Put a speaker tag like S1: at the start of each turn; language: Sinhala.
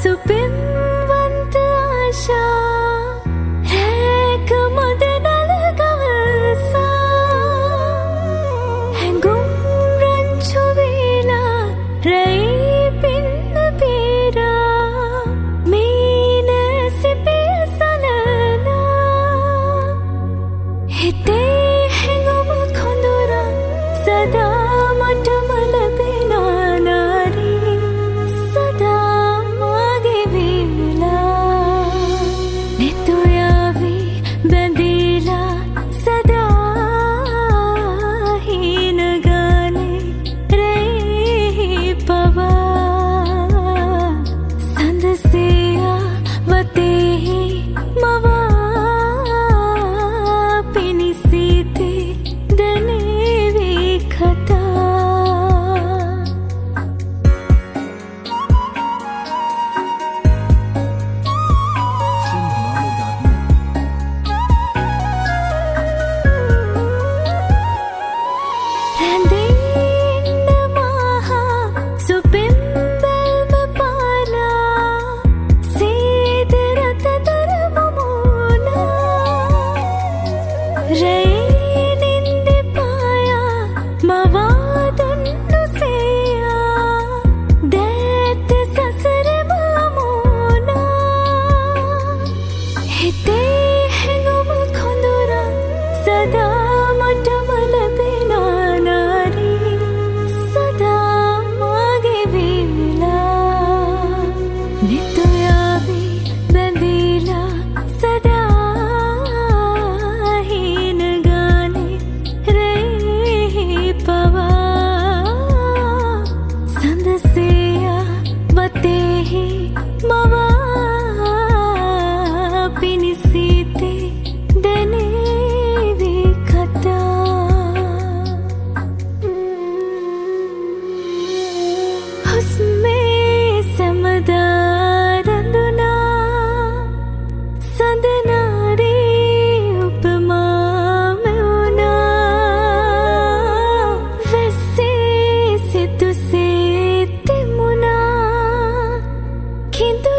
S1: සුපින්වන්ත ආශා රැක මද නලගවසා හැඟුම් රංචු වේලා රැයි පින්න පීරා මීන සිපිය සලනා හිතේ හැඟුම් කොඳුරා සදා මටම ලැබෙනා නාරී සදා මාගේ වේලා නිතුයාවි බැඳීලා සදා හීන ගානේ රැයි පවා සඳසියා වතෙහි මවා පිණිසිතේ දැනේවි කතා රැඳෙන්න මහා සුපින් බැල්ම පාලා සීද රත දරමුමුණා රැයි නින්දි පායා මවා දුන්නු සේයා දැත් සසරම අමුණා හිතේ හැඟුම් කොඳුරා සදා මටම ලැබෙනා නාරී සදා මාගේ වේලා නිතුයාවි බැඳීලා සදා හීන ගානේ රැයි පවා සඳසියා වතෙහි මවා පිණිසිතේ දැනේවි කතා හුස්මේ සැමදා රැඳුනා සඳනාරී උපමා මෙවුනා වැස්සේ සිතුසේ තෙමුණා කිඳු